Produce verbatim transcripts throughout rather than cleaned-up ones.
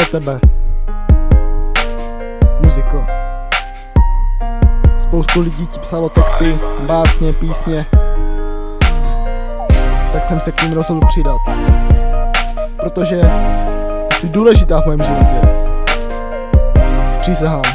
tebe. Muziko. Spoustu lidí ti psalo texty, básně, písně. Tak jsem se k ním rozhodl přidat. Protože jsi důležitá v mém životě. Přísahám.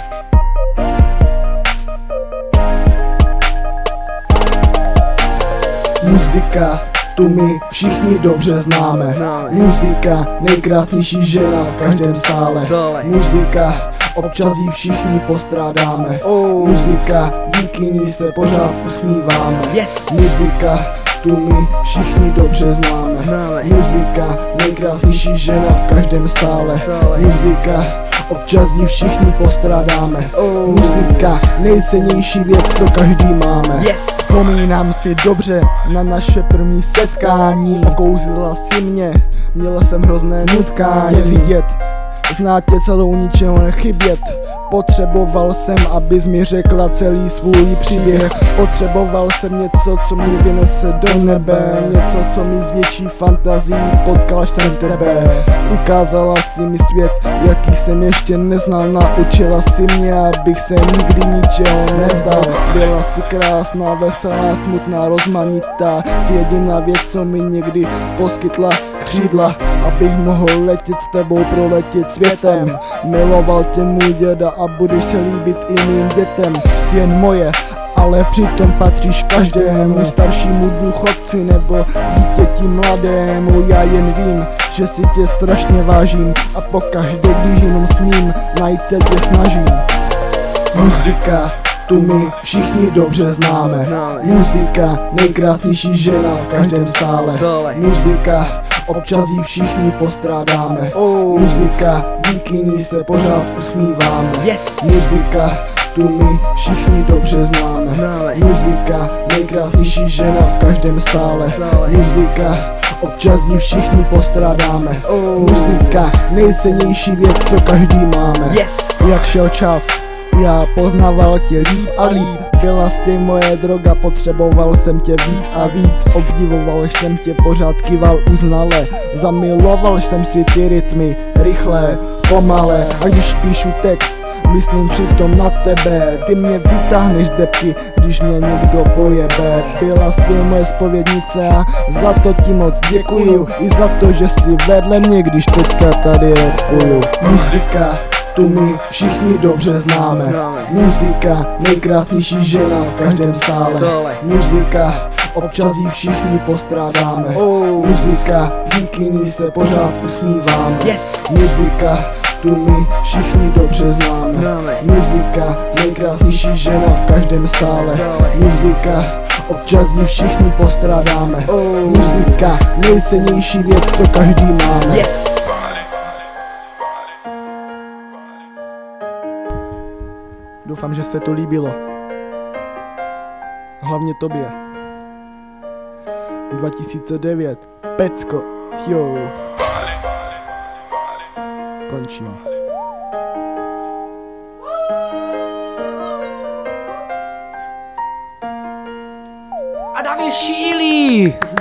Muzika, tu my všichni dobře známe. Muzika, nejkrásnější žena v každém sále. Muzika, občas ji všichni postrádáme. Muzika, díky ní se pořád usmíváme. Muzika, tu my všichni dobře známe. Muzika, nejkrásnější žena v každém sále. Muzika, občas ji všichni postrádáme. Muzika, nejcennější věc, co každý máme. Vzpomínám si dobře na naše první setkání. Okouzlila si mě, měla jsem hrozné nutkání. Tě vidět, znát tě celou, ničeho nechybět. Potřeboval jsem, abys mi řekla celý svůj příběh. Potřeboval jsem něco, co mi vynese do nebe. Něco, co mi zvětší fantazii. Potkal jsem tebe. Ukázala si mi svět, jaký jsem ještě neznal. Naučila si mě, abych se nikdy ničeho nevzdal. Byla si krásná, veselá, smutná, rozmanitá. Jsi jediná věc, co mi někdy poskytla křídla, abych mohl letět s tebou, proletět světem. Miloval tě můj děda a budeš se líbit i mým dětem. Jsi jen moje, ale přitom patříš každému, staršímu důchodci nebo dítěti mladému. Já jen vím, že si tě strašně vážím a pokaždé, když jenom smím, najít se tě snažím. Muzika, tu my všichni dobře známe. Muzika, nejkrásnější žena v každém sále. Muzika, občas ji všichni postrádáme. Muzika, díky ní se pořád usmíváme. Muzika, tu my všichni dobře známe. Muzika, nejkrásnější žena v každém sále. Muzika, občas ji všichni postrádáme. Muzika, nejcennější věc, co každý máme. Jak šel čas, já poznával tě líp a líp. Byla si moje droga, potřeboval jsem tě víc a víc. Obdivoval jsem tě, pořád kýval uznale. Zamiloval jsem si ty rytmy, rychlé, pomalé. A když píšu text, myslím přitom na tebe. Ty mě vytáhneš z depky, když mě někdo pojebe. Byla si moje zpovědnice a za to ti moc děkuju. I za to, že jsi vedle mě, když teďka tady rapuju. Muzika, tu my všichni dobře známe. Muzika, nejkrásnější žena v každém sále. Muzika, občas ji všichni postrádáme. Muzika, díky ní se pořád usmíváme. Muzika, tu my všichni dobře známe. Muzika, nejkrásnější žena v každém sále. Muzika, občas ji všichni postrádáme. Muzika, nejcennější věc, co každý máme. Doufám, že se to líbilo. Hlavně tobě. dva tisíce devět. Pecko. Jo. Končím. A David šílí!